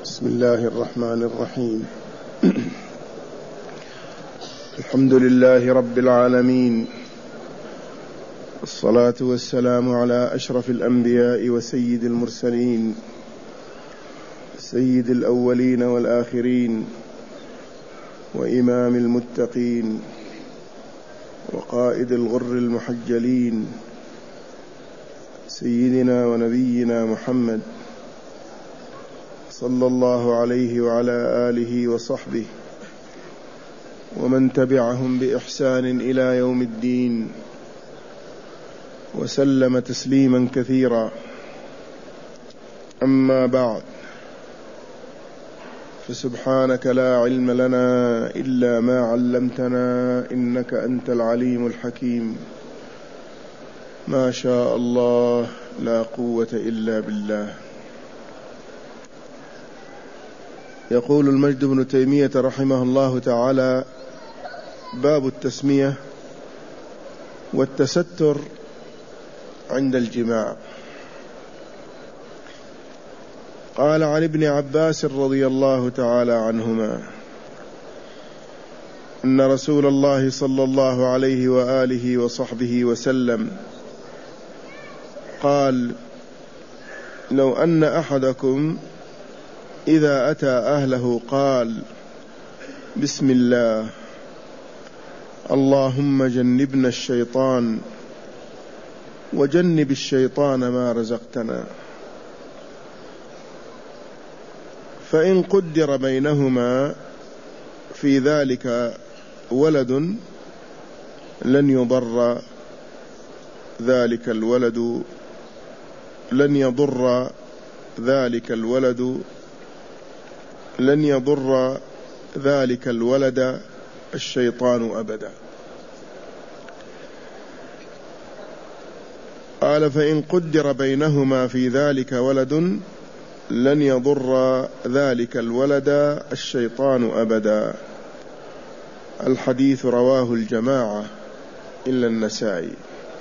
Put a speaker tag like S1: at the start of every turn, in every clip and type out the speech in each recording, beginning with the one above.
S1: بسم الله الرحمن الرحيم. الحمد لله رب العالمين، الصلاة والسلام على أشرف الأنبياء وسيد المرسلين، سيد الأولين والآخرين، وإمام المتقين، وقائد الغر المحجلين، سيدنا ونبينا محمد صلى الله عليه وعلى آله وصحبه ومن تبعهم بإحسان إلى يوم الدين، وسلم تسليما كثيرا. أما بعد، فسبحانك لا علم لنا إلا ما علمتنا إنك أنت العليم الحكيم. ما شاء الله لا قوة إلا بالله. يقول المجد بن تيمية رحمه الله تعالى: باب التسمية والتستر عند الجماع. قال عن ابن عباس رضي الله تعالى عنهما أن رسول الله صلى الله عليه وآله وصحبه وسلم قال: لو أن أحدكم إذا أتى أهله قال: بسم الله، اللهم جنبنا الشيطان وجنب الشيطان ما رزقتنا، فإن قدر بينهما في ذلك ولد لن يضر ذلك الولد الشيطان أبدا. قال: فإن قدر بينهما في ذلك ولد لن يضر ذلك الولد الشيطان أبدا. الحديث رواه الجماعة إلا النسائي.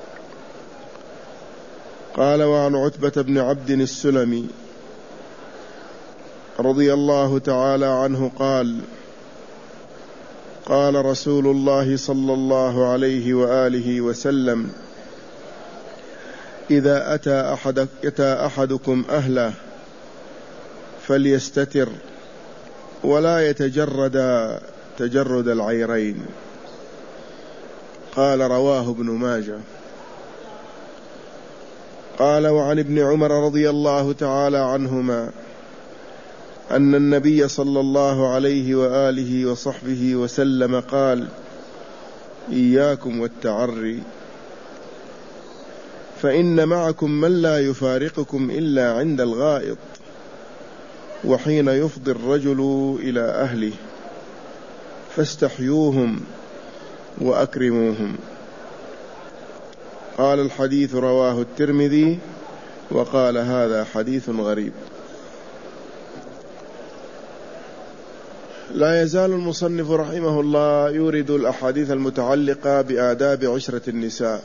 S1: قال: وعن عتبة بن عبد السلمي رضي الله تعالى عنه قال: قال رسول الله صلى الله عليه وآله وسلم: إذا أتى أحدكم أهله فليستتر ولا يتجرد تجرد العيرين. قال: رواه ابن ماجه. قال: وعن ابن عمر رضي الله تعالى عنهما أن النبي صلى الله عليه وآله وصحبه وسلم قال: إياكم والتعري، فإن معكم من لا يفارقكم إلا عند الغائط وحين يفضي الرجل إلى أهله، فاستحيوهم وأكرموهم. قال: الحديث رواه الترمذي وقال: هذا حديث غريب. لا يزال المصنف رحمه الله يورد الأحاديث المتعلقة بآداب عشرة النساء،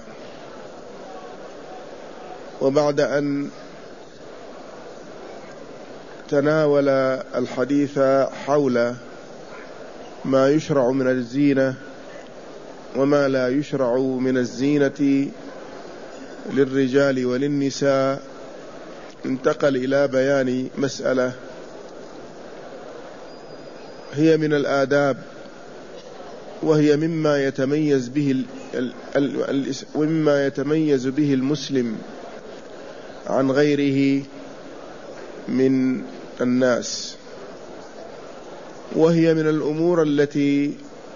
S1: وبعد أن تناول الحديث حول ما يشرع من الزينة وما لا يشرع من الزينة للرجال وللنساء، انتقل إلى بيان مسألة هي من الآداب، وهي مما يتميز به المسلم عن غيره من الناس، وهي من الأمور التي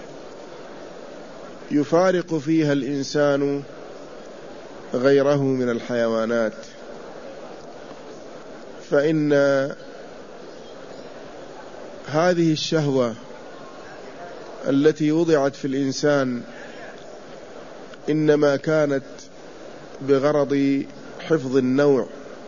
S1: يفارق فيها الإنسان غيره من الحيوانات. فإن هذه الشهوة التي وضعت في الإنسان إنما كانت بغرض حفظ النوع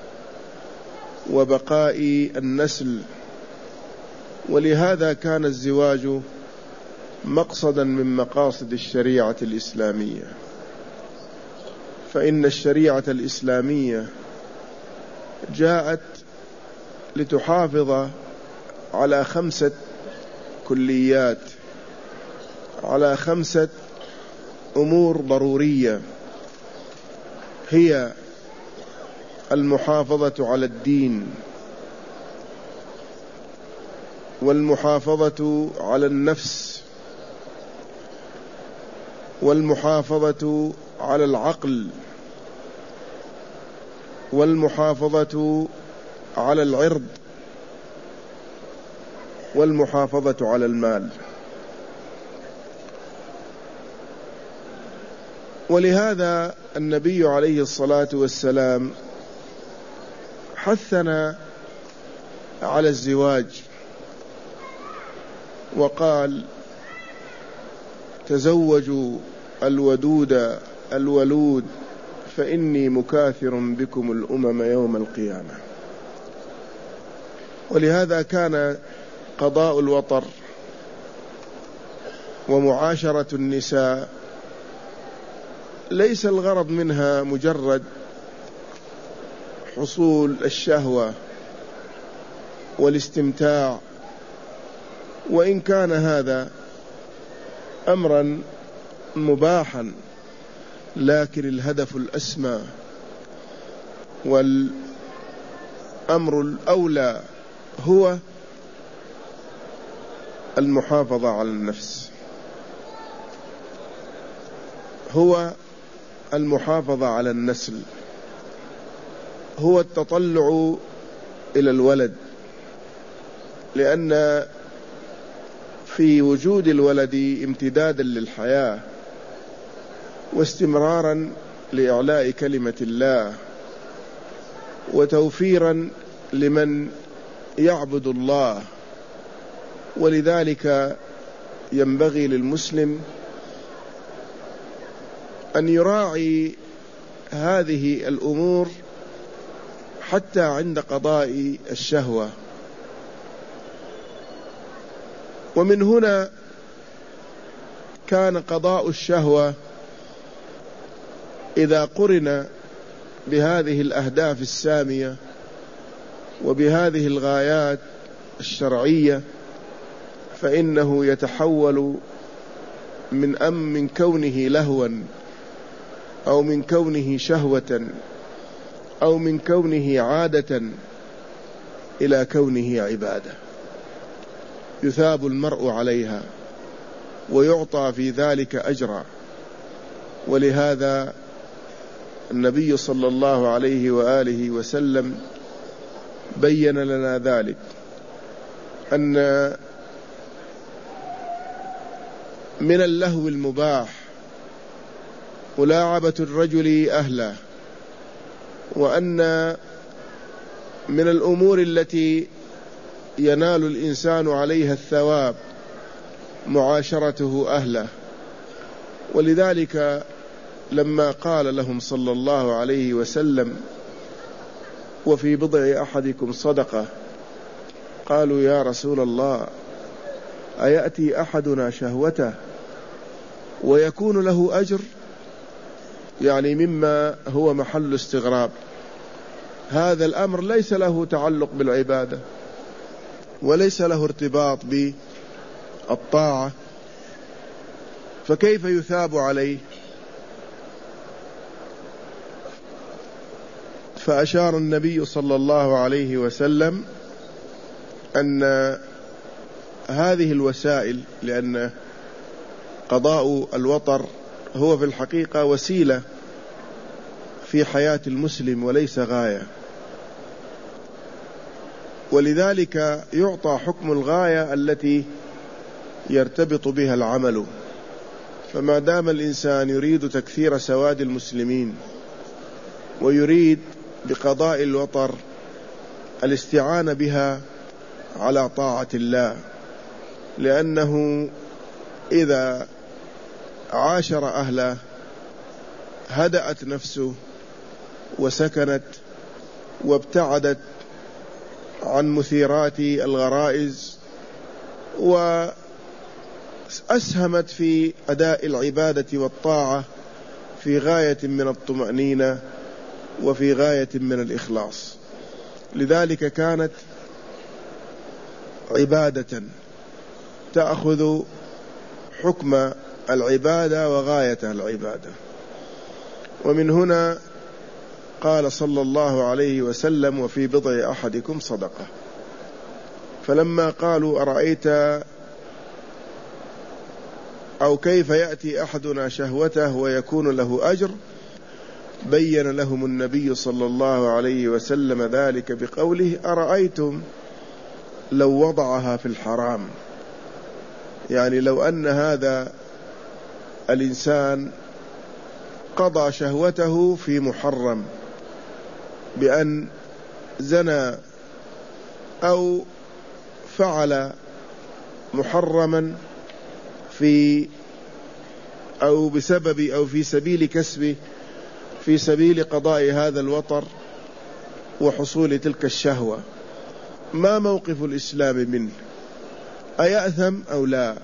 S1: وبقاء النسل، ولهذا كان الزواج مقصدا من مقاصد الشريعة الإسلامية. فإن الشريعة الإسلامية جاءت لتحافظ على 5 كليات، على 5 أمور ضرورية، هي المحافظة على الدين، والمحافظة على النفس، والمحافظة على العقل، والمحافظة على العرض، والمحافظة على المال. ولهذا النبي عليه الصلاة والسلام حثنا على الزواج، وقال: تزوجوا الودود الولود فإني مكاثر بكم الأمم يوم القيامة. ولهذا كان قضاء الوطر ومعاشرة النساء ليس الغرض منها مجرد حصول الشهوة والاستمتاع، وإن كان هذا أمرا مباحا، لكن الهدف الأسمى والأمر الأولى هو المحافظة على النفس، هو المحافظة على النسل، هو التطلع إلى الولد، لأن في وجود الولد امتدادا للحياة واستمرارا لإعلاء كلمة الله وتوفيرا لمن يعبد الله. ولذلك ينبغي للمسلم أن يراعي هذه الأمور حتى عند قضاء الشهوة. ومن هنا كان قضاء الشهوة إذا قرن بهذه الأهداف السامية وبهذه الغايات الشرعية فإنه يتحول من كونه لهوا أو من كونه شهوة أو من كونه عادة إلى كونه عبادة يثاب المرء عليها ويعطى في ذلك أجرا. ولهذا النبي صلى الله عليه وآله وسلم بين لنا ذلك، أن من اللهو المباح ملاعبة الرجل أهله، وأن من الأمور التي ينال الإنسان عليها الثواب معاشرته أهله. ولذلك لما قال لهم صلى الله عليه وسلم: وفي بضع أحدكم صدقة، قالوا: يا رسول الله، أيأتي أحدنا شهوته ويكون له أجر؟ يعني مما هو محل استغراب، هذا الأمر ليس له تعلق بالعبادة وليس له ارتباط بالطاعة، فكيف يثاب عليه؟ فأشار النبي صلى الله عليه وسلم أن هذه الوسائل، لأن قضاء الوطر هو في الحقيقة وسيلة في حياة المسلم وليس غاية، ولذلك يعطى حكم الغاية التي يرتبط بها العمل. فما دام الإنسان يريد تكثير سواد المسلمين ويريد بقضاء الوطر الاستعانة بها على طاعة الله، لأنه إذا عاشر أهله هدأت نفسه وسكنت وابتعدت عن مثيرات الغرائز وأسهمت في أداء العبادة والطاعة في غاية من الطمأنينة وفي غاية من الإخلاص. لذلك كانت عبادة تأخذ حكم العبادة وغاية العبادة. ومن هنا قال صلى الله عليه وسلم: وفي بضع أحدكم صدقة. فلما قالوا: أرأيت أو كيف يأتي أحدنا شهوته ويكون له أجر، بين لهم النبي صلى الله عليه وسلم ذلك بقوله: أرأيتم لو وضعها في الحرام. يعني لو أن هذا الإنسان قضى شهوته في محرم بأن زنى أو فعل محرما أو بسبب أو في سبيل كسبه، في سبيل قضاء هذا الوطر وحصول تلك الشهوة، ما موقف الإسلام منه؟ أيأثم أو لا؟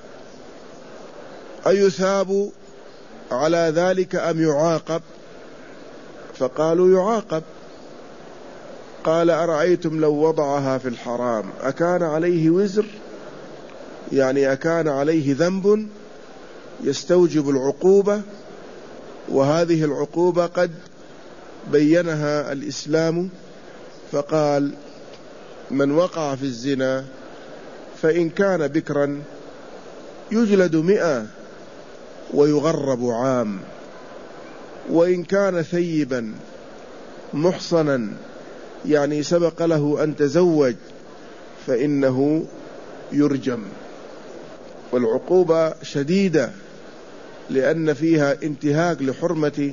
S1: أيثاب على ذلك أم يعاقب؟ فقالوا: يعاقب. قال: أرأيتم لو وضعها في الحرام أكان عليه وزر؟ يعني أكان عليه ذنب يستوجب العقوبة، وهذه العقوبة قد بينها الإسلام، فقال: من وقع في الزنا فإن كان بكرا يجلد 100 ويغرب عام، وإن كان ثيبا محصنا يعني سبق له أن تزوج فإنه يرجم. والعقوبة شديدة لأن فيها انتهاك لحرمة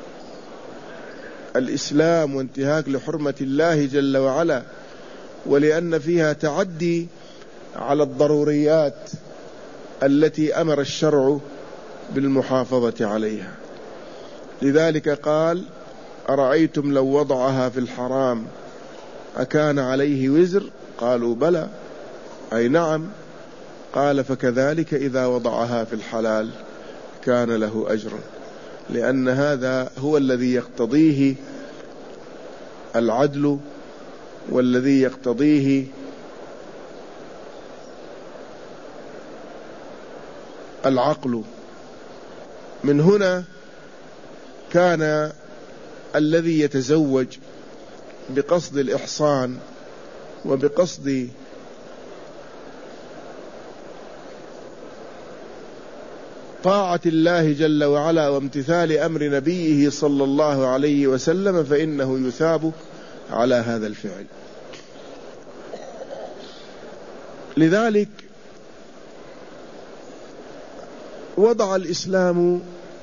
S1: الإسلام وانتهاك لحرمة الله جل وعلا، ولأن فيها تعدي على الضروريات التي أمر الشرع بالمحافظة عليها. لذلك قال: أرأيتم لو وضعها في الحرام أكان عليه وزر؟ قالوا: بلى، أي نعم. قال: فكذلك إذا وضعها في الحلال كان له أجر، لأن هذا هو الذي يقتضيه العدل والذي يقتضيه العقل. من هنا كان الذي يتزوج بقصد الإحصان وبقصد طاعة الله جل وعلا وامتثال أمر نبيه صلى الله عليه وسلم، فإنه يثاب على هذا الفعل. لذلك وضع الإسلام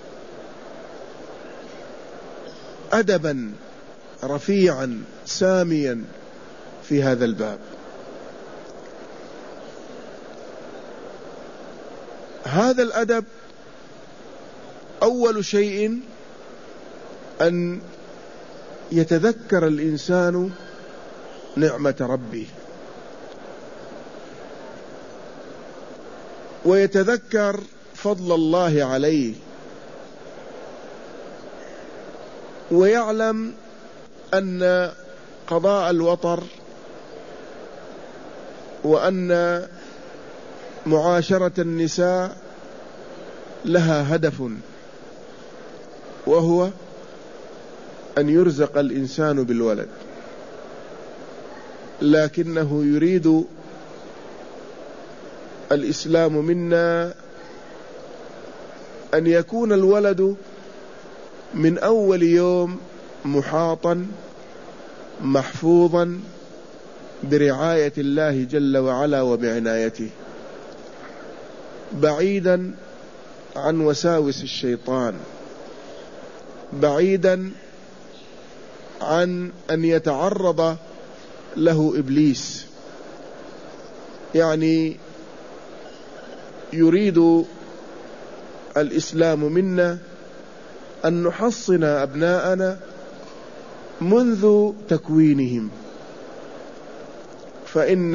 S1: أدبا رفيعا ساميا في هذا الباب. هذا الأدب أول شيء أن يتذكر الإنسان نعمة ربه، ويتذكر فضل الله عليه، ويعلم أن قضاء الوطر وأن معاشرة النساء لها هدف، وهو أن يرزق الإنسان بالولد، لكنه يريد الإسلام منا أن يكون الولد من أول يوم محاطا محفوظا برعاية الله جل وعلا وبعنايته، بعيدا عن وساوس الشيطان، بعيدا عن أن يتعرض له إبليس. يعني يريد الإسلام منا أن نحصن أبناءنا منذ تكوينهم، فإن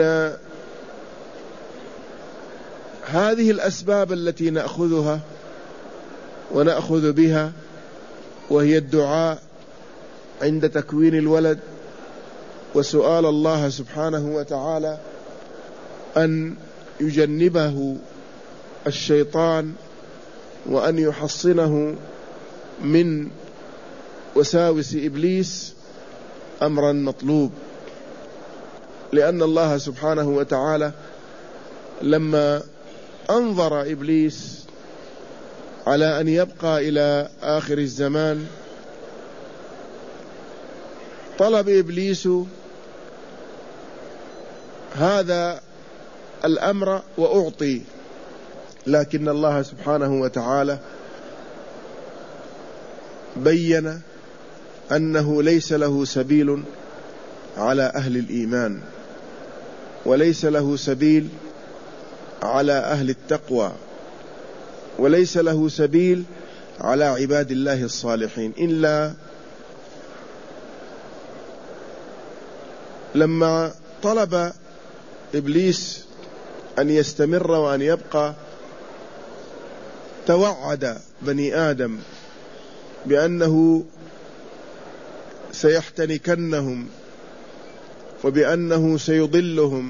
S1: هذه الأسباب التي نأخذها ونأخذ بها، وهي الدعاء عند تكوين الولد، وسؤال الله سبحانه وتعالى أن يجنبه الشيطان وأن يحصنه من وساوس إبليس أمرا مطلوب، لأن الله سبحانه وتعالى لما أنظر إبليس على أن يبقى إلى آخر الزمان طلب إبليس هذا الأمر وأعطي، لكن الله سبحانه وتعالى بين أنه ليس له سبيل على أهل الإيمان، وليس له سبيل على أهل التقوى، وليس له سبيل على عباد الله الصالحين، إلا لما طلب إبليس أن يستمر وأن يبقى توعد بني آدم بأنه سيحتنكنهم، وبأنه سيضلهم،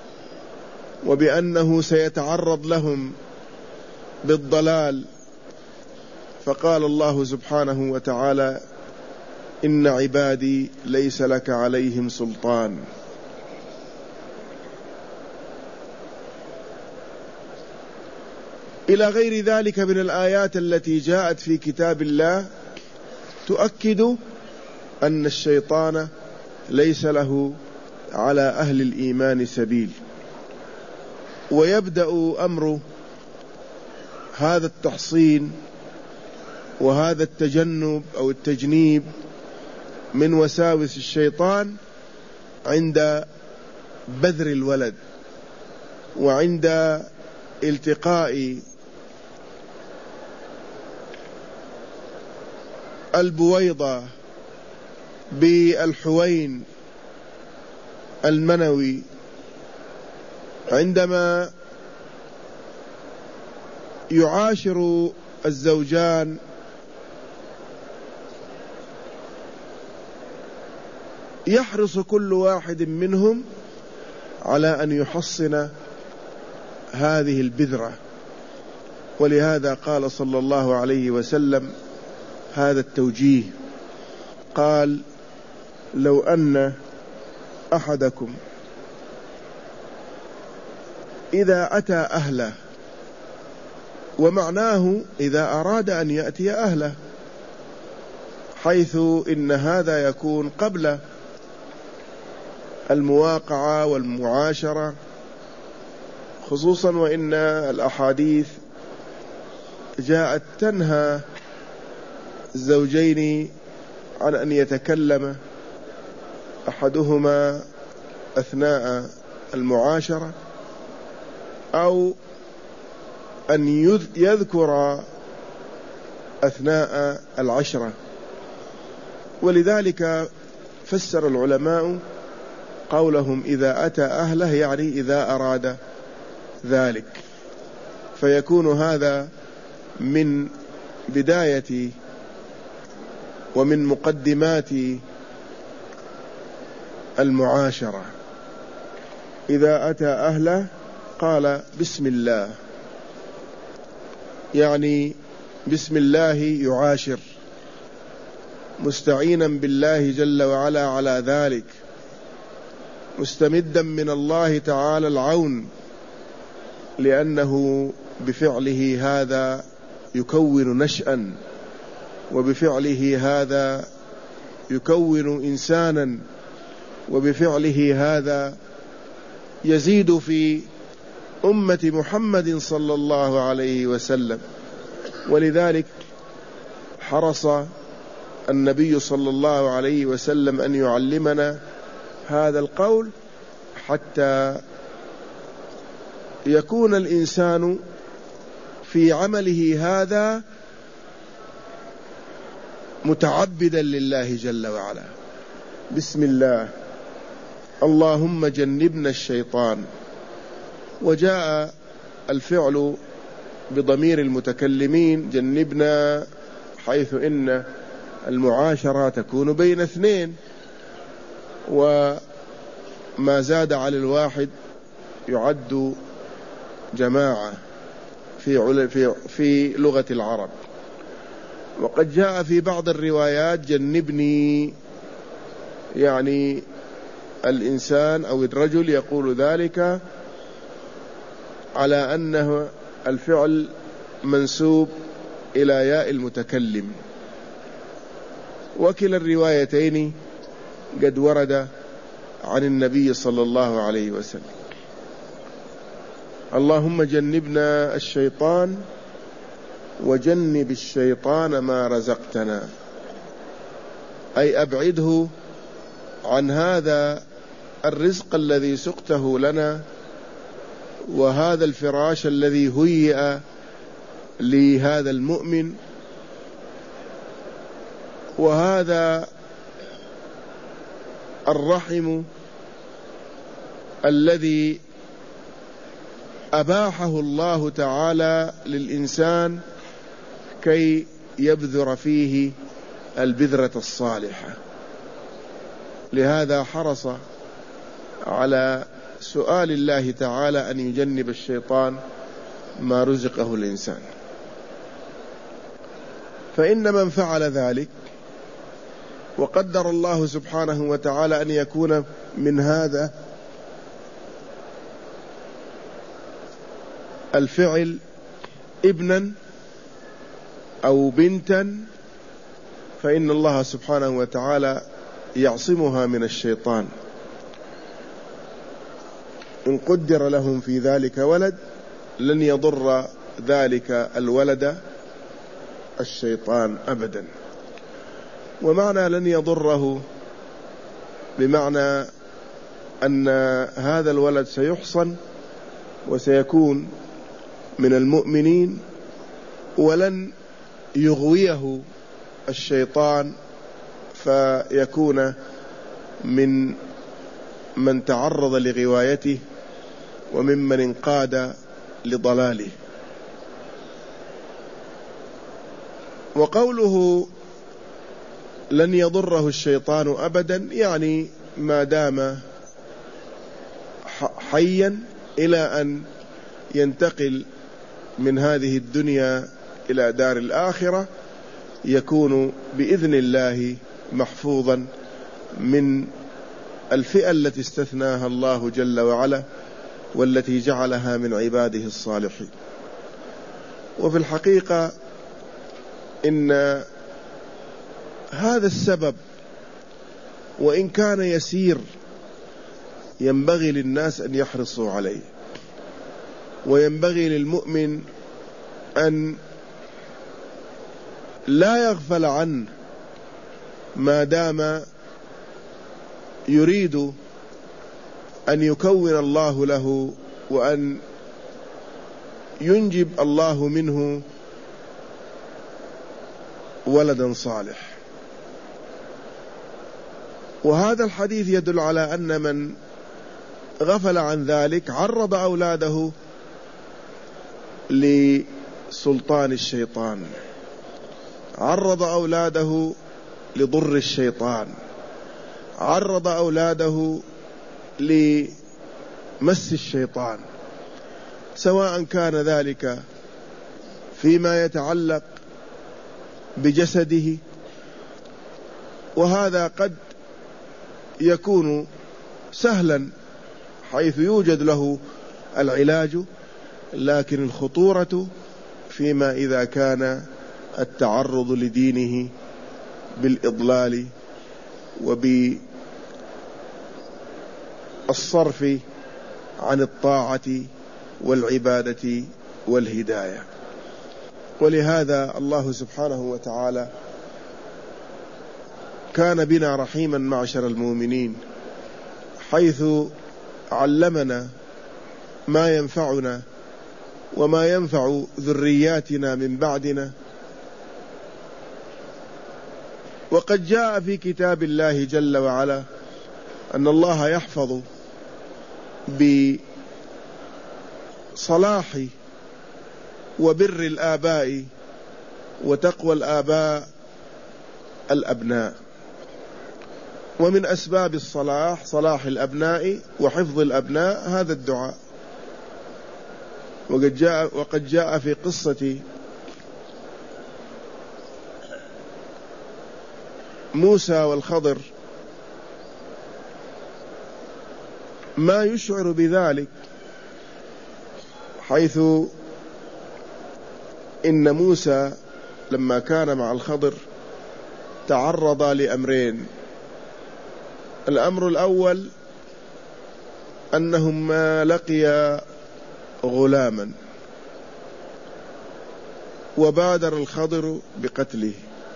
S1: وبأنه سيتعرض لهم بالضلال. فقال الله سبحانه وتعالى: إن عبادي ليس لك عليهم سلطان. إلى غير ذلك من الآيات التي جاءت في كتاب الله تؤكد أن الشيطان ليس له على أهل الإيمان سبيل. ويبدأ أمر هذا التحصين وهذا التجنب أو التجنيب من وساوس الشيطان عند بذر الولد، وعند التقاء البويضة بالحوين المنوي، عندما يعاشر الزوجان يحرص كل واحد منهم على أن يحصن هذه البذرة. ولهذا قال صلى الله عليه وسلم هذا التوجيه، قال: لو أن أحدكم إذا أتى أهله، ومعناه إذا أراد أن يأتي أهله، حيث إن هذا يكون قبل المواقعة والمعاشرة، خصوصا وإن الأحاديث جاءت تنهى الزوجين عن أن يتكلم أحدهما أثناء المعاشرة، أو أن يذكر أثناء العشرة. ولذلك فسر العلماء قولهم إذا أتى أهله، يعني إذا أراد ذلك، فيكون هذا من بداية ومن مقدمات المعاشرة. إذا أتى أهله قال بسم الله، يعني بسم الله يعاشر، مستعينا بالله جل وعلا على ذلك، مستمدا من الله تعالى العون، لأنه بفعله هذا يكون نشأً، وبفعله هذا يكون إنسانا، وبفعله هذا يزيد في أمة محمد صلى الله عليه وسلم. ولذلك حرص النبي صلى الله عليه وسلم أن يعلمنا هذا القول، حتى يكون الإنسان في عمله هذا متعبدا لله جل وعلا. بسم الله، اللهم جنبنا الشيطان. وجاء الفعل بضمير المتكلمين جنبنا، حيث إن المعاشرة تكون بين اثنين، وما زاد على الواحد يعد جماعة في لغة العرب. وقد جاء في بعض الروايات جنبني، يعني الإنسان أو الرجل يقول ذلك على أنه الفعل منسوب إلى ياء المتكلم. وكلا الروايتين قد ورد عن النبي صلى الله عليه وسلم. اللهم جنبنا الشيطان وجنب الشيطان ما رزقتنا، أي أبعده عن هذا الرزق الذي سقته لنا، وهذا الفراش الذي هيئ لهذا المؤمن، وهذا الرحم الذي أباحه الله تعالى للإنسان كي يبذر فيه البذرة الصالحة. لهذا حرص على سؤال الله تعالى أن يجنب الشيطان ما رزقه الإنسان. فإن من فعل ذلك وقدر الله سبحانه وتعالى أن يكون من هذا الفعل ابنا أو بنتا، فإن الله سبحانه وتعالى يعصمها من الشيطان. إن قدر لهم في ذلك ولد لن يضر ذلك الولد الشيطان أبدا. ومعنى لن يضره بمعنى أن هذا الولد سيحصن وسيكون من المؤمنين، ولن يغويه الشيطان فيكون من تعرض لغوايته وممن انقاد لضلاله. وقوله لن يضره الشيطان أبدا يعني ما دام حيا إلى أن ينتقل من هذه الدنيا إلى دار الآخرة، يكون بإذن الله محفوظا من الفئة التي استثناها الله جل وعلا والتي جعلها من عباده الصالحين. وفي الحقيقة إن هذا السبب وإن كان يسير ينبغي للناس أن يحرصوا عليه، وينبغي للمؤمن أن لا يغفل عنه ما دام يريد أن يكون الله له وأن ينجب الله منه ولدا صالح. وهذا الحديث يدل على أن من غفل عن ذلك عرض أولاده لسلطان الشيطان، عرض أولاده لضر الشيطان، عرض أولاده لمس الشيطان، سواء كان ذلك فيما يتعلق بجسده، وهذا قد يكون سهلا حيث يوجد له العلاج، لكن الخطورة فيما إذا كان التعرض لدينه بالإضلال وبالصرف عن الطاعة والعبادة والهداية. ولهذا الله سبحانه وتعالى كان بنا رحيما معشر المؤمنين، حيث علمنا ما ينفعنا وما ينفع ذرياتنا من بعدنا. وقد جاء في كتاب الله جل وعلا أن الله يحفظ بصلاح وبر الآباء وتقوى الآباء الأبناء. ومن أسباب الصلاح صلاح الأبناء وحفظ الأبناء هذا الدعاء، وقد جاء في قصة موسى والخضر ما يشعر بذلك، حيث إن موسى لما كان مع الخضر تعرض لأمرين. الأمر الأول أنهما لقيا غلاما وبادر الخضر بقتله،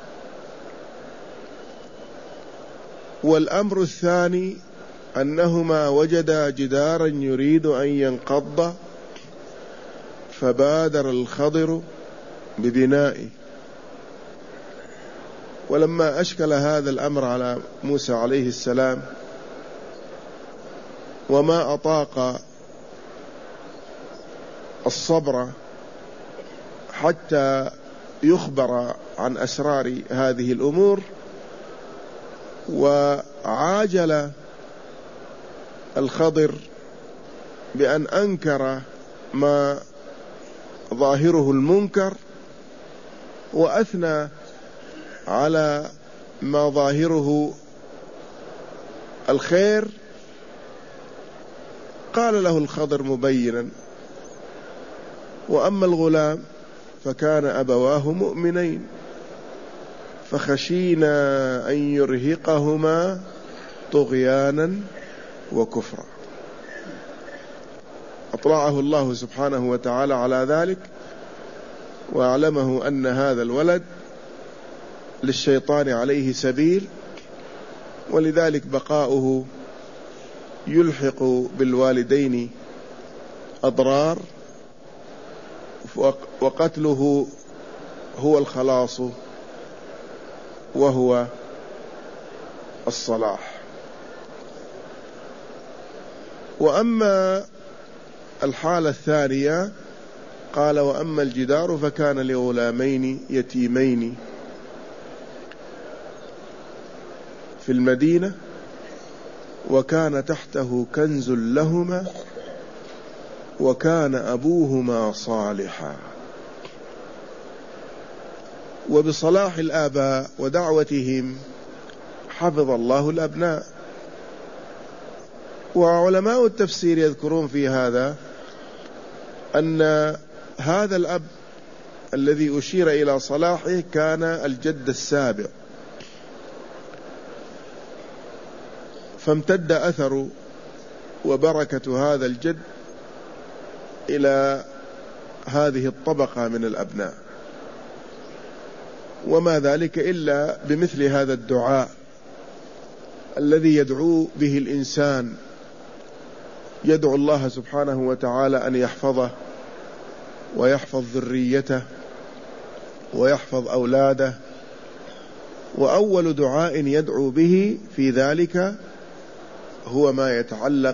S1: والأمر الثاني أنهما وجدا جدارا يريد أن ينقض فبادر الخضر ببنائه. ولما أشكل هذا الأمر على موسى عليه السلام وما أطاق الصبر حتى يخبر عن أسرار هذه الأمور، وعاجل الخضر بأن أنكر ما ظاهره المنكر وأثنى على ما ظاهره الخير، قال له الخضر مبينا: وأما الغلام فكان أبواه مؤمنين فخشينا أن يرهقهما طغيانا وكفرا. أطلعه الله سبحانه وتعالى على ذلك وأعلمه أن هذا الولد للشيطان عليه سبيل، ولذلك بقاؤه يلحق بالوالدين أضرار، وقتله هو الخلاص وهو الصلاح. وأما الحالة الثانية قال: وأما الجدار فكان لغلامين يتيمين في المدينة وكان تحته كنز لهما وكان أبوهما صالحا. وبصلاح الآباء ودعوتهم حفظ الله الأبناء. وعلماء التفسير يذكرون في هذا أن هذا الأب الذي أشير إلى صلاحه كان الجد السابع، فامتد أثر وبركة هذا الجد إلى هذه الطبقة من الأبناء، وما ذلك إلا بمثل هذا الدعاء الذي يدعو به الإنسان، يدعو الله سبحانه وتعالى أن يحفظه ويحفظ ذريته ويحفظ أولاده. وأول دعاء يدعو به في ذلك هو ما يتعلق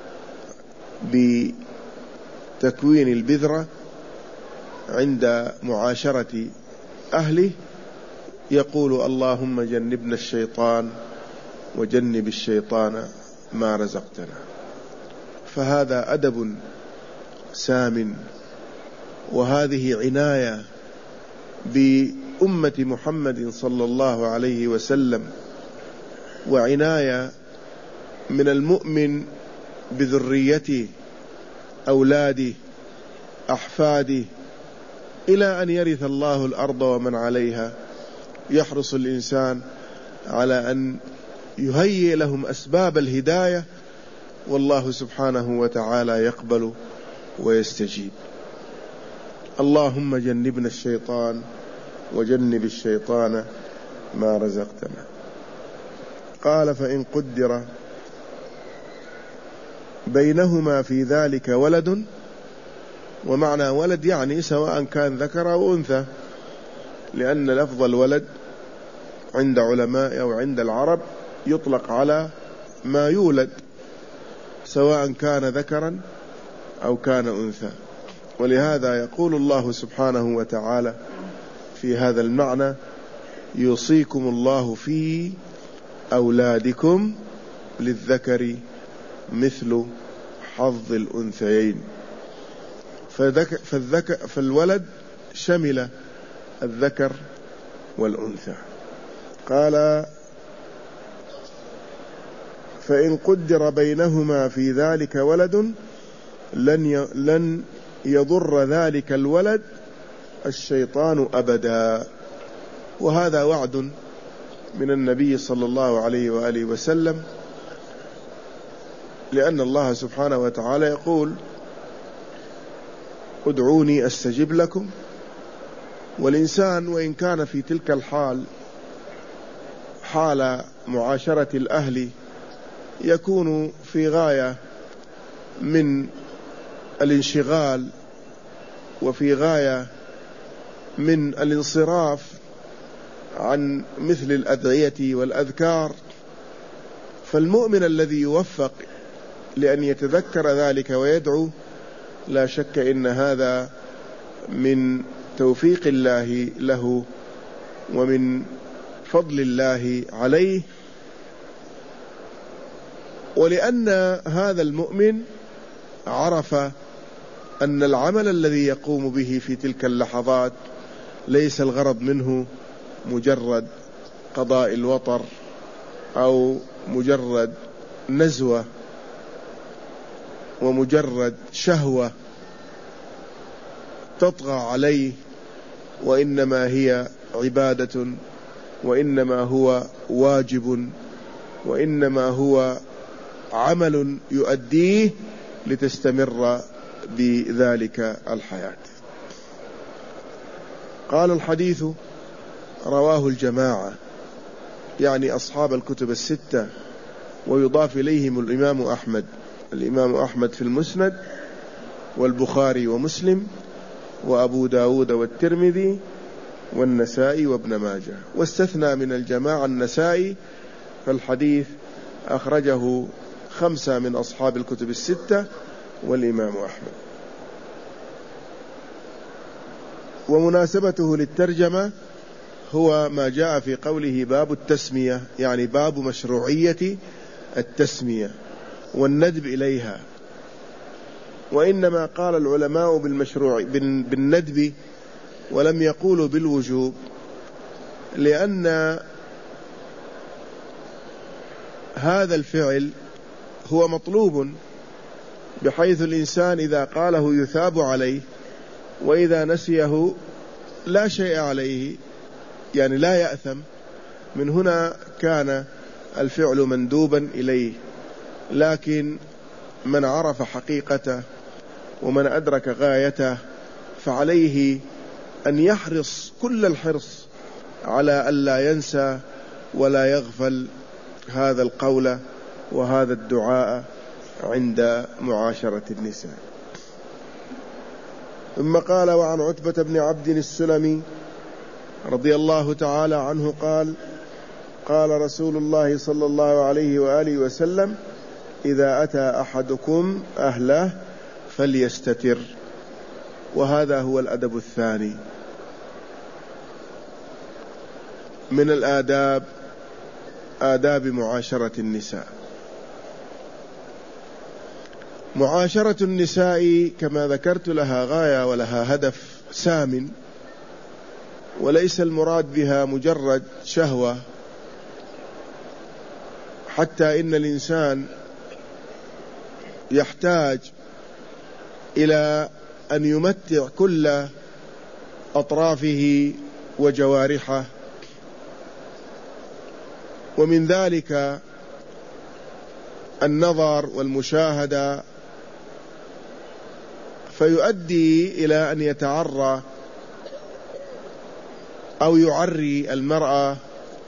S1: بتكوين البذرة عند معاشرة أهله، يقول: اللهم جنبنا الشيطان وجنب الشيطان ما رزقتنا. فهذا أدب سام، وهذه عناية بأمة محمد صلى الله عليه وسلم، وعناية من المؤمن بذريته، أولاده، أحفاده، إلى أن يرث الله الأرض ومن عليها. يحرص الإنسان على أن يهيئ لهم أسباب الهداية، والله سبحانه وتعالى يقبل ويستجيب. اللهم جنبنا الشيطان وجنب الشيطان ما رزقتنا. قال: فإن قدر بينهما في ذلك ولد، ومعنى ولد يعني سواء كان ذكر أو أنثى، لأن لفظ الولد عند علماء أو عند العرب يطلق على ما يولد سواء كان ذكرا أو كان أنثى. ولهذا يقول الله سبحانه وتعالى في هذا المعنى: يوصيكم الله في أولادكم للذكر مثل حظ الأنثيين. فالولد شمل الذكر والأنثى. قال: فإن قدر بينهما في ذلك ولد لن يضر ذلك الولد الشيطان أبدا. وهذا وعد من النبي صلى الله عليه وآله وسلم، لأن الله سبحانه وتعالى يقول: ادعوني أستجب لكم. والإنسان وإن كان في تلك الحال، حال معاشرة الأهل، يكون في غاية من الانشغال وفي غاية من الانصراف عن مثل الأدعية والأذكار. فالمؤمن الذي يوفق لأن يتذكر ذلك ويدعو، لا شك إن هذا من توفيق الله له ومن فضل الله عليه. ولأن هذا المؤمن عرف أن العمل الذي يقوم به في تلك اللحظات ليس الغرض منه مجرد قضاء الوطر أو مجرد نزوة ومجرد شهوة تطغى عليه، وإنما هي عبادة، وإنما هو واجب، وإنما هو عمل يؤديه لتستمر بذلك الحياة. قال: الحديث رواه الجماعة، يعني أصحاب الكتب الستة، ويضاف إليهم الإمام أحمد في المسند، والبخاري ومسلم، وأبو داود والترمذي والنسائي وابن ماجه. واستثنى من الجماعة النسائي، فالحديث أخرجه 5 من أصحاب الكتب الستة والإمام أحمد. ومناسبته للترجمة هو ما جاء في قوله باب التسمية، يعني باب مشروعية التسمية والندب إليها. وإنما قال العلماء بالندب ولم يقولوا بالوجوب، لأن هذا الفعل هو مطلوب، بحيث الإنسان إذا قاله يثاب عليه، وإذا نسيه لا شيء عليه، يعني لا يأثم. من هنا كان الفعل مندوبا إليه. لكن من عرف حقيقته ومن أدرك غايته فعليه أن يحرص كل الحرص على ألا ينسى ولا يغفل هذا القول وهذا الدعاء عند معاشرة النساء. ثم قال: وعن عتبة بن عبد السلمي رضي الله تعالى عنه قال: قال رسول الله صلى الله عليه وآله وسلم: إذا أتى أحدكم أهله فليستتر. وهذا هو الأدب الثاني من الآداب، آداب معاشرة النساء. معاشرة النساء كما ذكرت لها غاية ولها هدف سام، وليس المراد بها مجرد شهوة، حتى إن الإنسان يحتاج إلى أن يمتع كل أطرافه وجوارحه، ومن ذلك النظر والمشاهدة، فيؤدي إلى أن يتعرى أو يعري المرأة.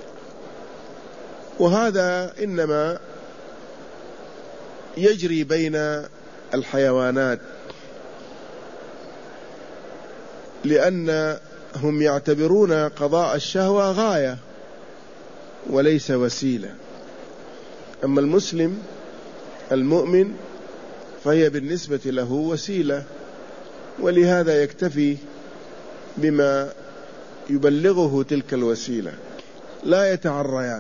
S1: وهذا إنما يجري بين الحيوانات، لأنهم يعتبرون قضاء الشهوة غاية وليس وسيلة. أما المسلم المؤمن فهي بالنسبة له وسيلة، ولهذا يكتفي بما يبلغه تلك الوسيلة، لا يتعريان.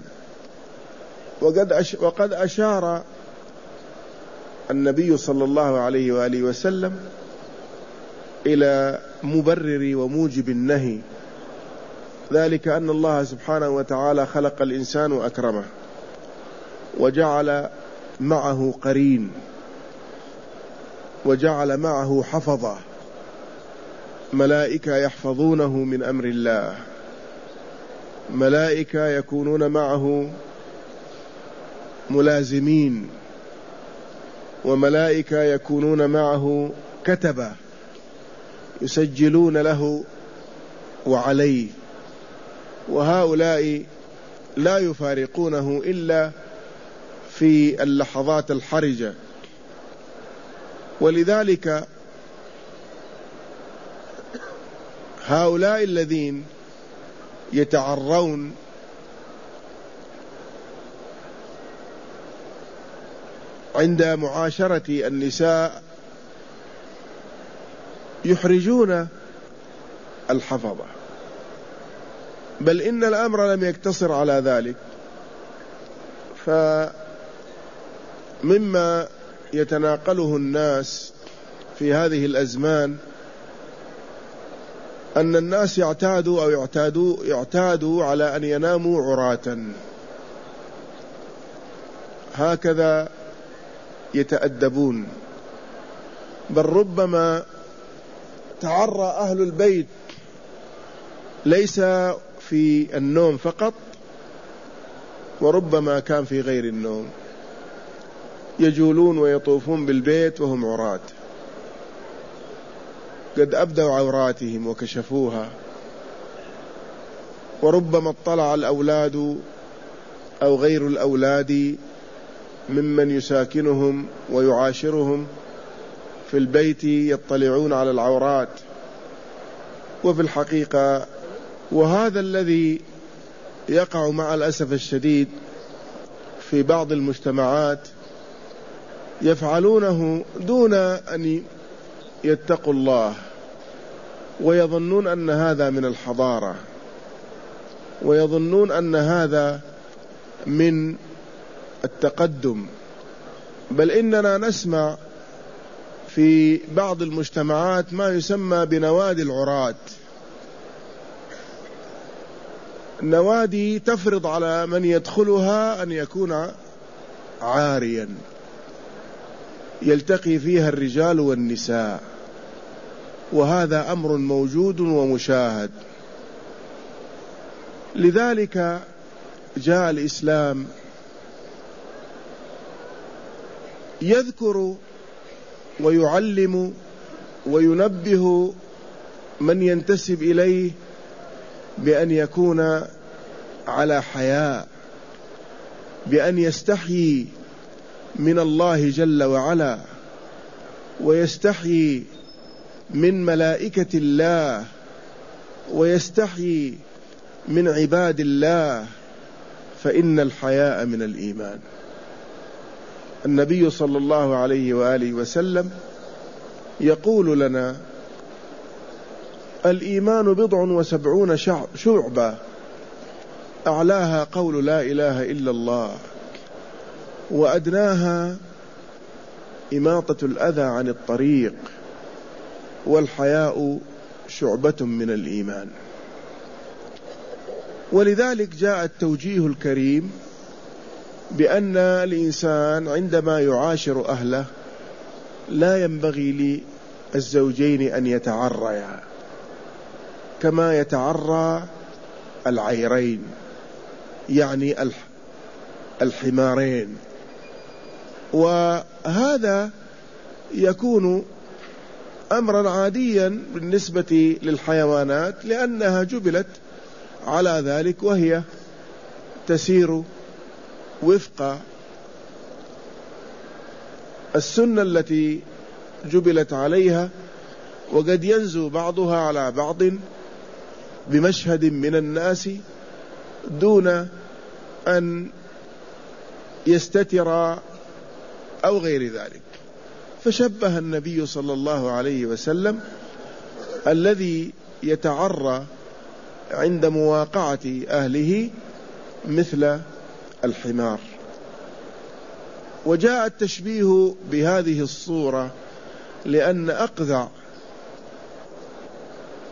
S1: وقد أشار النبي صلى الله عليه وآله وسلم إلى مبرر وموجب النهي، ذلك أن الله سبحانه وتعالى خلق الإنسان وأكرمه وجعل معه قرين وجعل معه حفظة، ملائكة يحفظونه من أمر الله، ملائكة يكونون معه ملازمين، وملائكة يكونون معه كتبة يسجلون له وعليه، وهؤلاء لا يفارقونه إلا في اللحظات الحرجة. ولذلك هؤلاء الذين يتعرون عند معاشرة النساء يحرجون الحفظة، بل إن الأمر لم يقتصر على ذلك، فمما يتناقله الناس في هذه الأزمان أن الناس يعتادوا على أن يناموا عراة، هكذا يتأدبون، بل ربما تعرى أهل البيت ليس في النوم فقط، وربما كان في غير النوم، يجولون ويطوفون بالبيت وهم عراة، قد أبدوا عوراتهم وكشفوها، وربما اطلع الأولاد أو غير الأولاد ممن يساكنهم ويعاشرهم في البيت يطلعون على العورات. وفي الحقيقة وهذا الذي يقع مع الأسف الشديد في بعض المجتمعات، يفعلونه دون أن يتقوا الله، ويظنون أن هذا من الحضارة، ويظنون أن هذا من التقدم، بل إننا نسمع في بعض المجتمعات ما يسمى بنوادي العراة، نوادي تفرض على من يدخلها أن يكون عاريا، يلتقي فيها الرجال والنساء، وهذا أمر موجود ومشاهد. لذلك جاء الإسلام يذكر ويعلم وينبه من ينتسب إليه بأن يكون على حياء، بأن يستحيي من الله جل وعلا، ويستحيي من ملائكة الله، ويستحيي من عباد الله، فإن الحياء من الإيمان. النبي صلى الله عليه وآله وسلم يقول لنا: الإيمان 70 شعبة، أعلاها قول لا إله إلا الله، وأدناها إماطة الأذى عن الطريق، والحياء شعبة من الإيمان. ولذلك جاء التوجيه الكريم بأن الإنسان عندما يعاشر أهله لا ينبغي للزوجين أن يتعريا كما يتعرى العيرين، يعني الحمارين، وهذا يكون أمرا عاديا بالنسبة للحيوانات، لأنها جبلت على ذلك، وهي تسير وفق السنة التي جبلت عليها، وقد ينزو بعضها على بعض بمشهد من الناس دون أن يستتر أو غير ذلك. فشبه النبي صلى الله عليه وسلم الذي يتعرى عند مواقعة أهله مثل الحمار. وجاء التشبيه بهذه الصورة لأن أقذع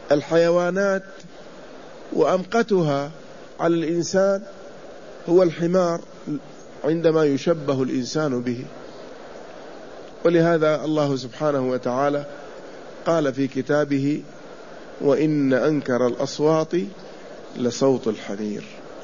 S1: الحيوانات وأمقتها على الإنسان هو الحمار عندما يشبه الإنسان به. ولهذا الله سبحانه وتعالى قال في كتابه: وإن أنكر الأصوات لصوت الحمير.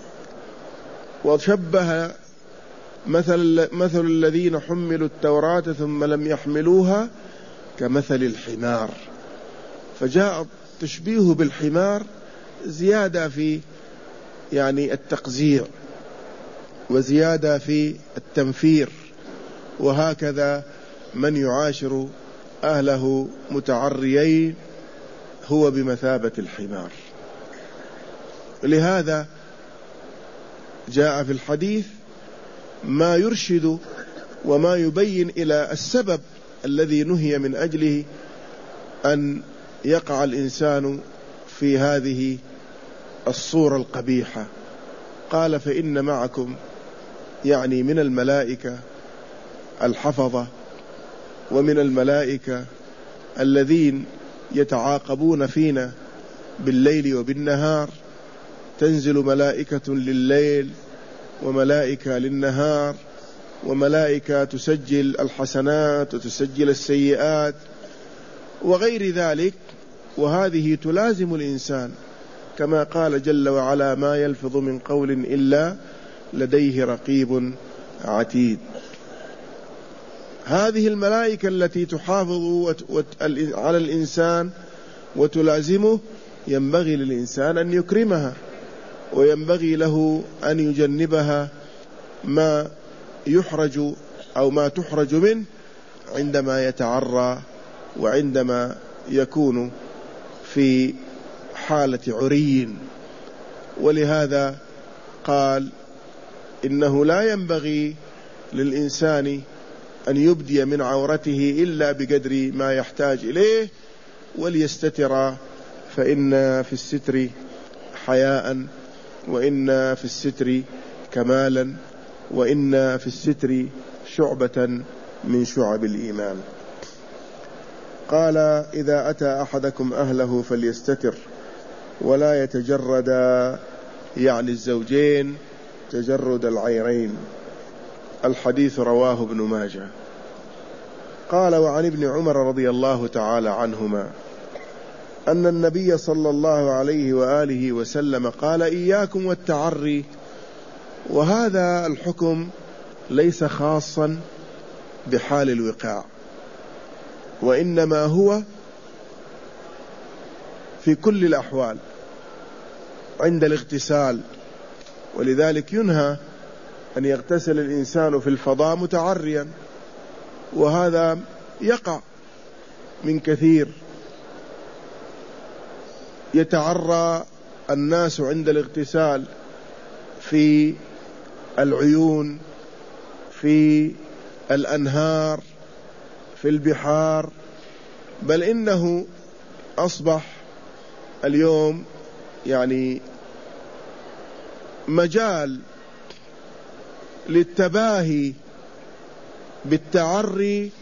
S1: وشبه مثل الذين حملوا التوراة ثم لم يحملوها كمثل الحمار. فجاء التشبيه بالحمار زيادة في التقزيع وزيادة في التنفير. وهكذا من يعاشر أهله متعريين هو بمثابة الحمار. لهذا جاء في الحديث ما يرشد وما يبين إلى السبب الذي نهي من أجله أن يقع الإنسان في هذه الصورة القبيحة. قال: فإن معكم من الملائكة الحفظة، ومن الملائكة الذين يتعاقبون فينا بالليل وبالنهار. تنزل ملائكة لليل وملائكة للنهار، وملائكة تسجل الحسنات وتسجل السيئات وغير ذلك. وهذه تلازم الإنسان كما قال جل وعلا: ما يلفظ من قول إلا لديه رقيب عتيد. هذه الملائكة التي تحافظ على الإنسان وتلازمه ينبغي للإنسان أن يكرمها، وينبغي له أن يجنبها ما يحرج أو ما تحرج منه عندما يتعرى وعندما يكون في حالة عري. ولهذا قال: إنه لا ينبغي للإنسان أن يبدي من عورته إلا بقدر ما يحتاج إليه، وليستتر، فإن في الستر حياء، وإن في الستر كمالا، وإن في الستر شعبة من شعب الإيمان. قال: إذا أتى أحدكم أهله فليستتر ولا يتجرد، الزوجين تجرد العيرين. الحديث رواه ابن ماجه. قال: وعن ابن عمر رضي الله تعالى عنهما أن النبي صلى الله عليه وآله وسلم قال: إياكم والتعري. وهذا الحكم ليس خاصا بحال الوقاع، وإنما هو في كل الأحوال عند الاغتسال. ولذلك ينهى أن يغتسل الإنسان في الفضاء متعريا، وهذا يقع من كثير. يتعرى الناس عند الاغتسال في العيون، في الأنهار، في البحار، بل إنه أصبح اليوم مجال للتباهي بالتعري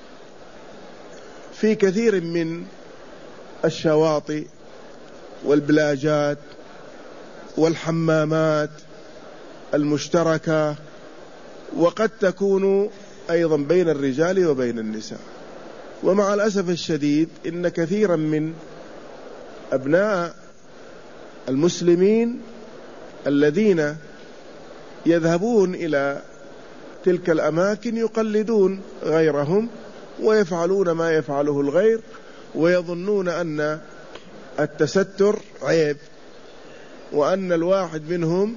S1: في كثير من الشواطئ والبلاجات والحمامات المشتركة، وقد تكون أيضا بين الرجال وبين النساء. ومع الأسف الشديد إن كثيرا من أبناء المسلمين الذين يذهبون إلى تلك الأماكن يقلدون غيرهم ويفعلون ما يفعله الغير، ويظنون أن التستر عيب، وأن الواحد منهم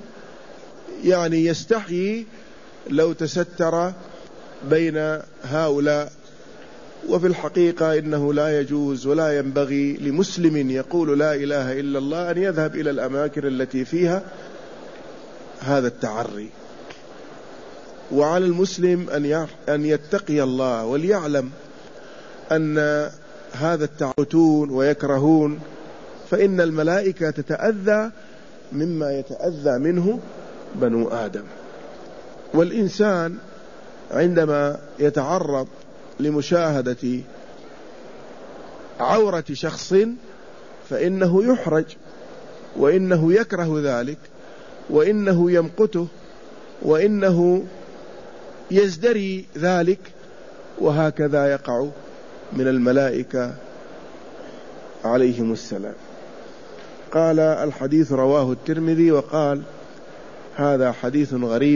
S1: يستحيي لو تستر بين هؤلاء. وفي الحقيقة إنه لا يجوز ولا ينبغي لمسلم يقول لا إله إلا الله أن يذهب إلى الأماكن التي فيها هذا التعري. وعلى المسلم أن يتقي الله وليعلم أن هذا التعرتون ويكرهون، فإن الملائكة تتأذى مما يتأذى منه بنو آدم. والإنسان عندما يتعرض لمشاهدة عورة شخص فإنه يحرج، وإنه يكره ذلك، وإنه يمقته، وإنه يزدري ذلك، وهكذا يقع من الملائكة عليهم السلام. قال الحديث رواه الترمذي، وقال هذا حديث غريب،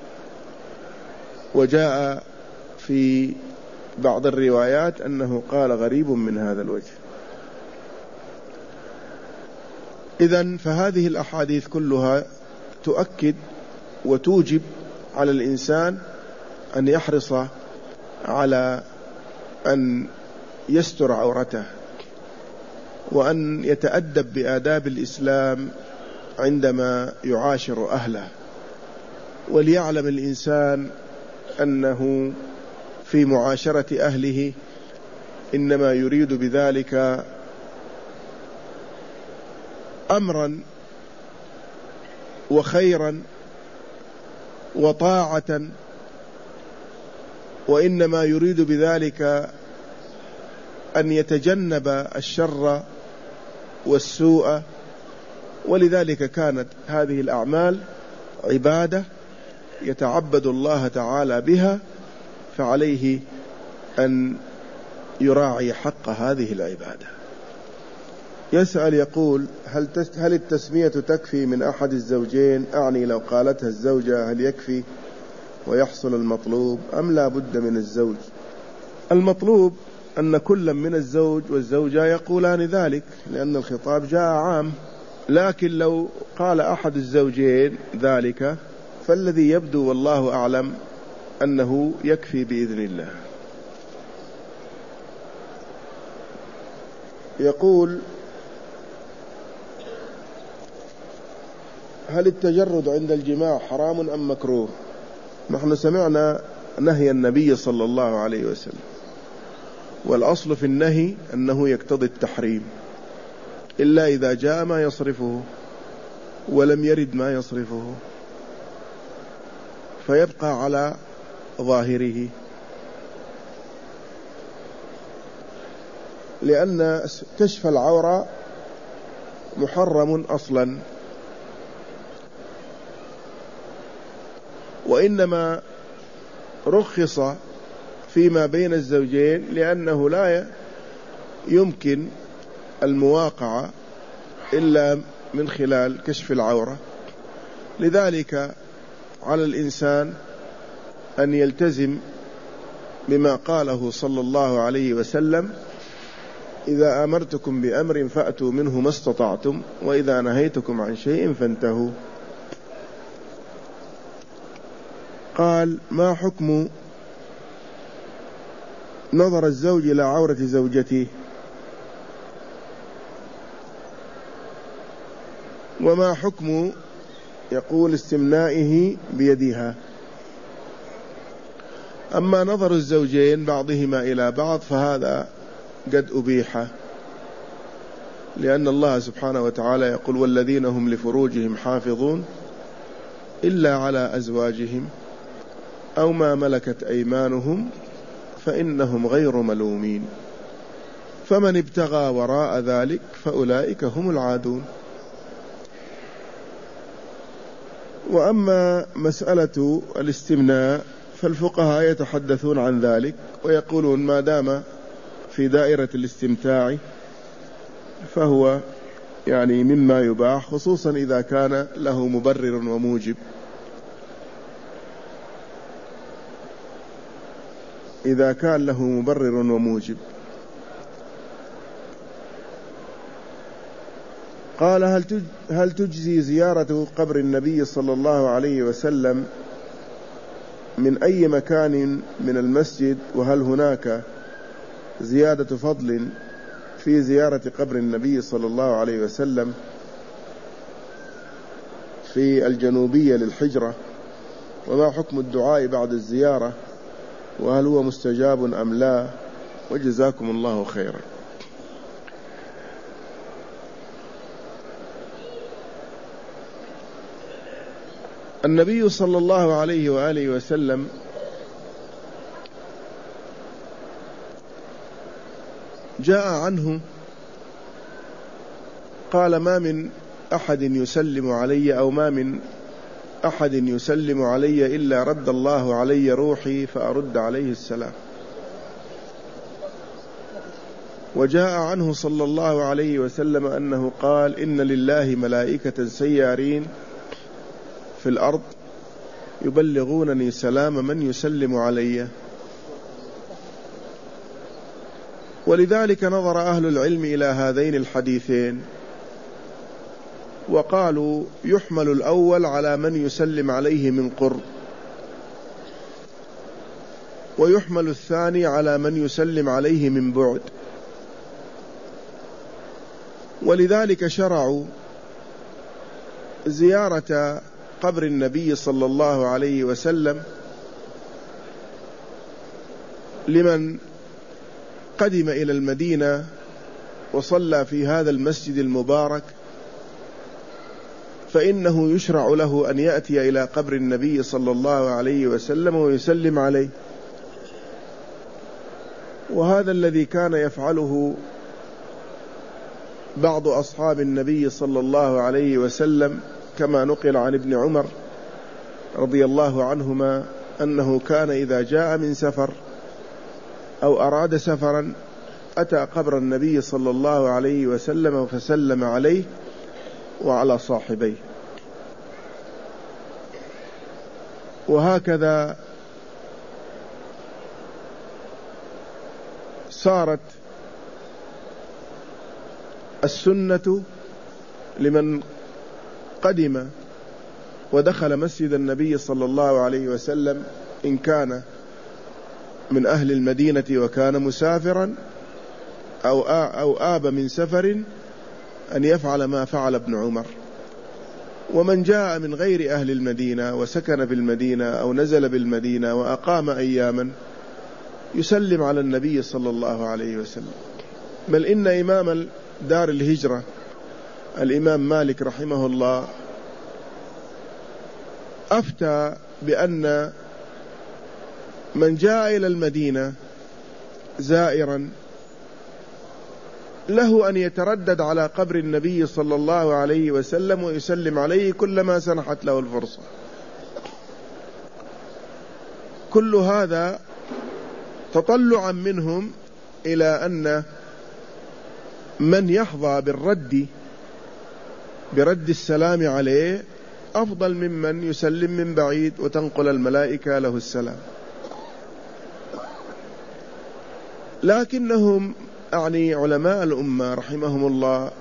S1: وجاء في بعض الروايات أنه قال غريب من هذا الوجه. إذن فهذه الأحاديث كلها تؤكد وتوجب على الإنسان أن يحرص على أن يستر عورته، وأن يتأدب بآداب الإسلام عندما يعاشر أهله، وليعلم الإنسان أنه في معاشرة أهله إنما يريد بذلك أمرا وخيرا وطاعة، وإنما يريد بذلك أن يتجنب الشر والسوء. ولذلك كانت هذه الأعمال عبادة يتعبد الله تعالى بها، فعليه أن يراعي حق هذه العبادة. يسأل يقول: هل التسمية تكفي من أحد الزوجين؟ أعني لو قالتها الزوجة هل يكفي ويحصل المطلوب، أم لا بد من الزوج؟ المطلوب أن كل من الزوج والزوجة يقولان ذلك، لأن الخطاب جاء عام. لكن لو قال أحد الزوجين ذلك فالذي يبدو والله أعلم أنه يكفي بإذن الله. يقول: هل التجرد عند الجماع حرام أم مكروه؟ نحن سمعنا نهي النبي صلى الله عليه وسلم، والأصل في النهي أنه يقتضي التحريم، إلا إذا جاء ما يصرفه ولم يرد ما يصرفه فيبقى على ظاهره، لأن كشف العورة محرم أصلا، وإنما رخص فيما بين الزوجين لأنه لا يمكن المواقعة إلا من خلال كشف العورة. لذلك على الإنسان أن يلتزم بما قاله صلى الله عليه وسلم: إذا أمرتكم بأمر فأتوا منه ما استطعتم، وإذا نهيتكم عن شيء فانتهوا. قال: ما حكم نظر الزوج إلى عورة زوجته؟ وما حكم يقول استمنائه بيدها؟ أما نظر الزوجين بعضهما إلى بعض فهذا قد أبيح، لأن الله سبحانه وتعالى يقول: والذين هم لفروجهم حافظون إلا على أزواجهم أو ما ملكت أيمانهم فإنهم غير ملومين، فمن ابتغى وراء ذلك فأولئك هم العادون. وأما مسألة الاستمناء فالفقهاء يتحدثون عن ذلك ويقولون ما دام في دائرة الاستمتاع فهو يعني مما يباح، خصوصا إذا كان له مبرر وموجب. إذا كان له مبرر وموجب. قال: هل تجزي زيارة قبر النبي صلى الله عليه وسلم من أي مكان من المسجد؟ وهل هناك زيادة فضل في زيارة قبر النبي صلى الله عليه وسلم في الجنوبية للحجرة؟ وما حكم الدعاء بعد الزيارة؟ وهل هو مستجاب أم لا؟ وجزاكم الله خيرا. النبي صلى الله عليه وآله وسلم جاء عنه قال: ما من أحد يسلم علي أو ما من أحد يسلم علي إلا رد الله علي روحي فأرد عليه السلام. وجاء عنه صلى الله عليه وسلم أنه قال: إن لله ملائكة سيارين في الأرض يبلغونني سلام من يسلم علي. ولذلك نظر أهل العلم إلى هذين الحديثين وقالوا: يحمل الأول على من يسلم عليه من قرب، ويحمل الثاني على من يسلم عليه من بعد. ولذلك شرعوا زيارة قبر النبي صلى الله عليه وسلم لمن قدم إلى المدينة وصلى في هذا المسجد المبارك، فإنه يشرع له أن يأتي إلى قبر النبي صلى الله عليه وسلم ويسلم عليه. وهذا الذي كان يفعله بعض أصحاب النبي صلى الله عليه وسلم، كما نقل عن ابن عمر رضي الله عنهما أنه كان إذا جاء من سفر أو أراد سفرا أتى قبر النبي صلى الله عليه وسلم فسلم عليه وعلى صاحبيه. وهكذا صارت السنة لمن قدم ودخل مسجد النبي صلى الله عليه وسلم إن كان من أهل المدينة وكان مسافرا أو آب من سفر أن يفعل ما فعل ابن عمر. ومن جاء من غير أهل المدينة وسكن بالمدينة أو نزل بالمدينة وأقام أياما يسلم على النبي صلى الله عليه وسلم. بل إن إمام دار الهجرة الإمام مالك رحمه الله أفتى بأن من جاء إلى المدينة زائرا له أن يتردد على قبر النبي صلى الله عليه وسلم ويسلم عليه كلما سنحت له الفرصة. كل هذا تطلعا منهم إلى أن من يحظى برد السلام عليه أفضل ممن يسلم من بعيد وتنقل الملائكة له السلام. لكنهم علماء الأمة رحمهم الله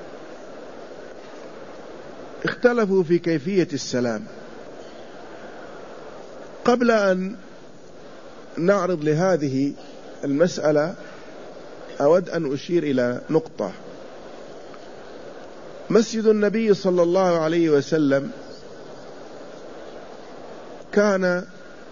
S1: اختلفوا في كيفية السلام. قبل أن نعرض لهذه المسألة أود أن أشير إلى نقطة. مسجد النبي صلى الله عليه وسلم كان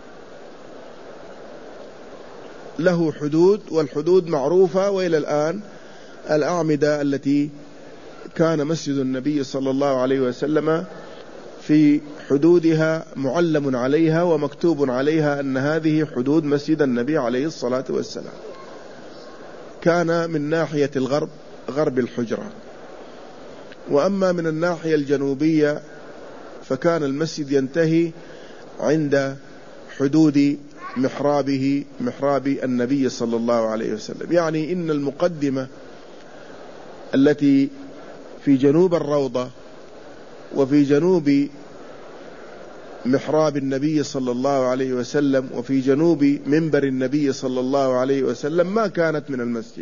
S1: له حدود، والحدود معروفة، وإلى الآن الأعمدة التي كان مسجد النبي صلى الله عليه وسلم في حدودها معلم عليها ومكتوب عليها أن هذه حدود مسجد النبي عليه الصلاة والسلام. كان من ناحية الغرب غرب الحجرة، وأما من الناحية الجنوبية فكان المسجد ينتهي عند حدود محراب النبي صلى الله عليه وسلم. يعني إن المقدمة التي في جنوب الروضة وفي جنوب محراب النبي صلى الله عليه وسلم وفي جنوب منبر النبي صلى الله عليه وسلم ما كانت من المسجد.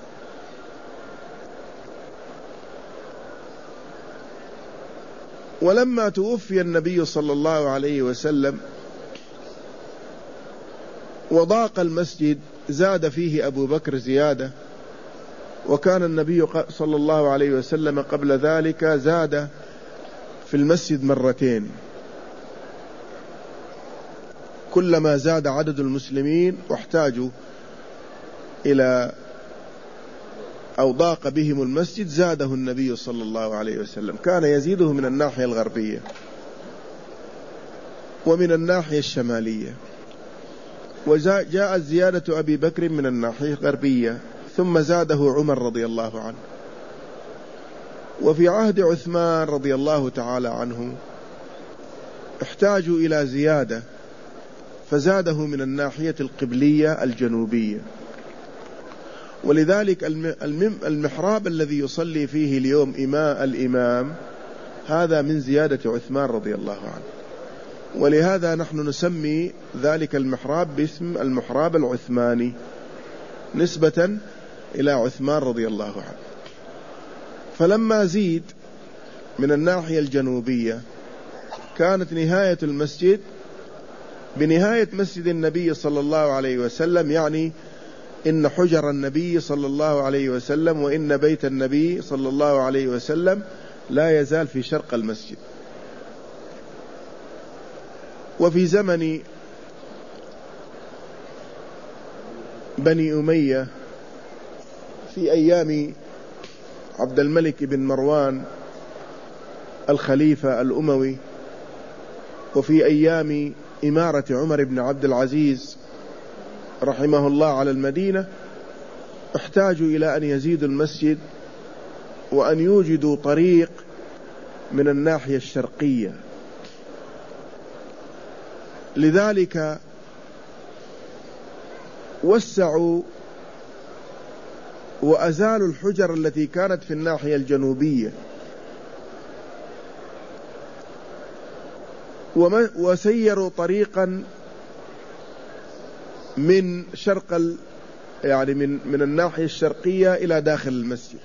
S1: ولما توفي النبي صلى الله عليه وسلم وضاق المسجد زاد فيه أبو بكر زيادة، وكان النبي صلى الله عليه وسلم قبل ذلك زاد في المسجد مرتين. كلما زاد عدد المسلمين واحتاجوا إلى أو ضاق بهم المسجد زاده النبي صلى الله عليه وسلم. كان يزيده من الناحية الغربية ومن الناحية الشمالية، وجاءت زيادة أبي بكر من الناحية الغربية، ثم زاده عمر رضي الله عنه. وفي عهد عثمان رضي الله تعالى عنه احتاجوا إلى زيادة، فزاده من الناحية القبلية الجنوبية. ولذلك المحراب الذي يصلي فيه اليوم الإمام هذا من زيادة عثمان رضي الله عنه، ولهذا نحن نسمي ذلك المحراب باسم المحراب العثماني نسبة إلى عثمان رضي الله عنه. فلما زيد من الناحية الجنوبية كانت نهاية المسجد بنهاية مسجد النبي صلى الله عليه وسلم، يعني إن حجر النبي صلى الله عليه وسلم وإن بيت النبي صلى الله عليه وسلم لا يزال في شرق المسجد. وفي زمن بني أمية في أيام عبد الملك بن مروان الخليفة الأموي، وفي أيام إمارة عمر بن عبد العزيز رحمه الله على المدينة، احتاجوا إلى أن يزيدوا المسجد وأن يوجدوا طريق من الناحية الشرقية. لذلك وسعوا وأزالوا الحجر التي كانت في الناحية الجنوبية، وسيروا طريقا من شرق يعني من الناحية الشرقية إلى داخل المسجد.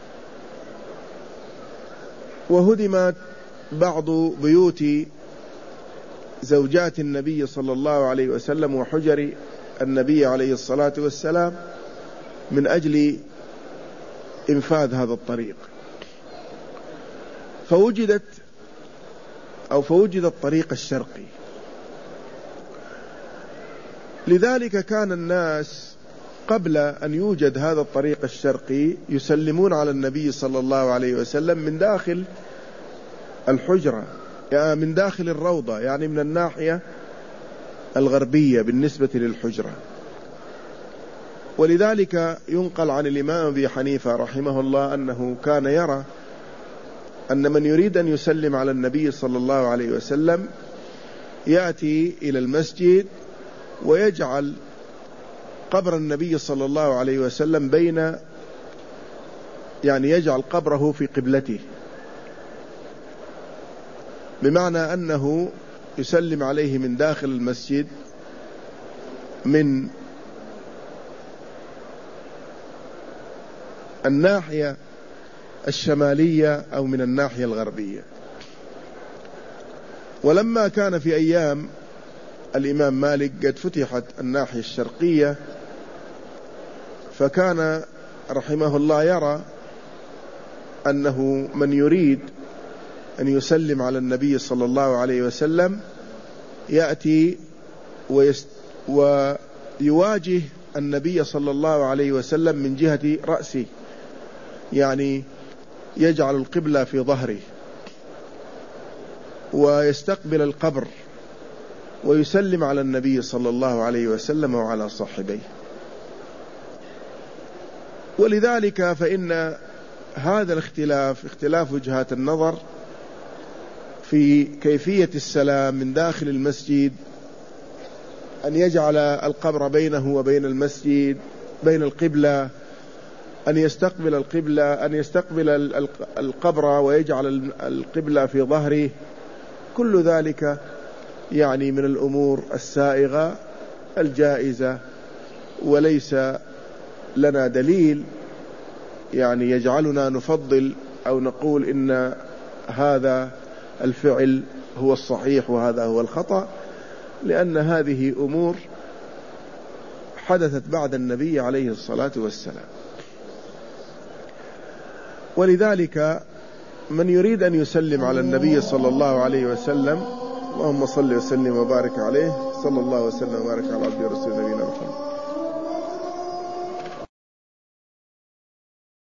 S1: وهدمت بعض بيوت زوجات النبي صلى الله عليه وسلم وحجر النبي عليه الصلاة والسلام من أجل إنفاذ هذا الطريق. فوجد الطريق الشرقي. لذلك كان الناس قبل أن يوجد هذا الطريق الشرقي يسلمون على النبي صلى الله عليه وسلم من داخل الحجرة، يعني من داخل الروضة، يعني من الناحية الغربية بالنسبة للحجرة. ولذلك ينقل عن الإمام أبي حنيفة رحمه الله أنه كان يرى أن من يريد أن يسلم على النبي صلى الله عليه وسلم يأتي إلى المسجد ويجعل قبر النبي صلى الله عليه وسلم يعني يجعل قبره في قبلته، بمعنى أنه يسلم عليه من داخل المسجد من الناحية الشمالية أو من الناحية الغربية. ولما كان في أيام الإمام مالك قد فتحت الناحية الشرقية، فكان رحمه الله يرى أنه من يريد أن يسلم على النبي صلى الله عليه وسلم يأتي ويواجه النبي صلى الله عليه وسلم من جهة رأسه، يعني يجعل القبلة في ظهره ويستقبل القبر ويسلم على النبي صلى الله عليه وسلم وعلى صاحبيه. ولذلك فإن هذا الاختلاف اختلاف وجهات النظر في كيفية السلام من داخل المسجد، أن يجعل القبر بينه وبين المسجد بين القبلة، أن يستقبل القبلة، أن يستقبل القبر ويجعل القبلة في ظهره. كل ذلك يعني من الأمور السائغة الجائزة، وليس لنا دليل يعني يجعلنا نفضل أو نقول إن هذا الفعل هو الصحيح وهذا هو الخطأ، لأن هذه أمور حدثت بعد النبي عليه الصلاة والسلام. ولذلك من يريد أن يسلم على النبي صلى الله عليه وسلم، اللهم صل وسلم وبارك عليه، صلى الله وسلم وبارك على عبده ورسوله نبينا محمد.